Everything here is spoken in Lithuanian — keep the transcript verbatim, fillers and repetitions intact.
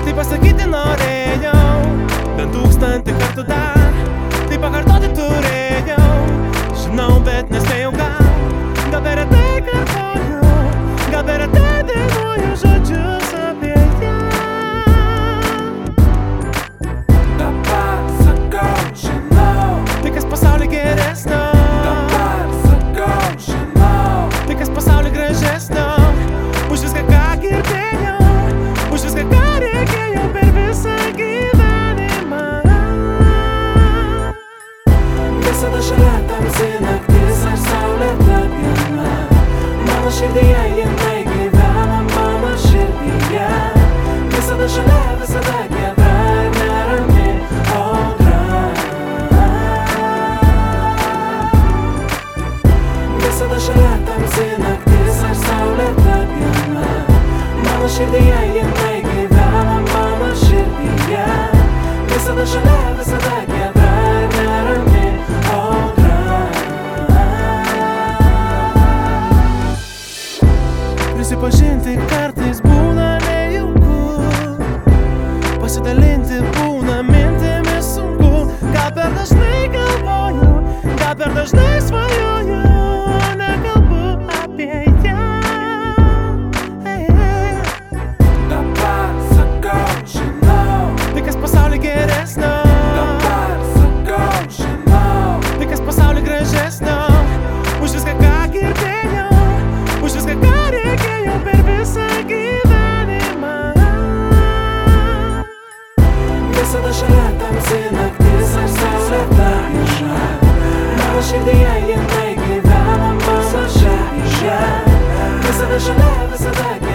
Tai pasakyti norėjau bent tūkstantį kartų dar, tai pakartoti turėjau, žinau, bet nespėjau gal, gal per retai kartoju, gal per retai dainuoju žodžius apie ją. Dabar sakau, žinau, Tai kas pasauly geresnio, dabar sakau, žinau, tai kas pasauly gražesnio, už viską ką girdėjau, už viską ką reikėjo per visą gyvenimą. visada šalia tamsi naktis ar saulėta diena, mano širdyje jinai gyvena, mano širdyje. Visada šalia, visada giedra ir nerami audra. Visada šalia tamsi naktis ar saulėta diena, mano širdyje jinai gyvena, mano širdyje. Visada šalia, visada giedra ir nerami audra. Prisipažinti kartais būna nejauku, pasidalinti būna mintimis sunku, gal per dažnai galvoju, gal per dažnai svajoju, nekalbu apie ją. Hey, hey. Dabar sakau, žinau, Tai kas pasauly geresnio, dabar sakau, žinau, tai kas pasauly gražesnio, už viską ką girdėjau, už viską ką reikėjo per visą gyvenimą. visada šalia tamsi naktis ar saulėta diena, mano širdyje jinai gyvena, mano širdyje. Visada šalia, visada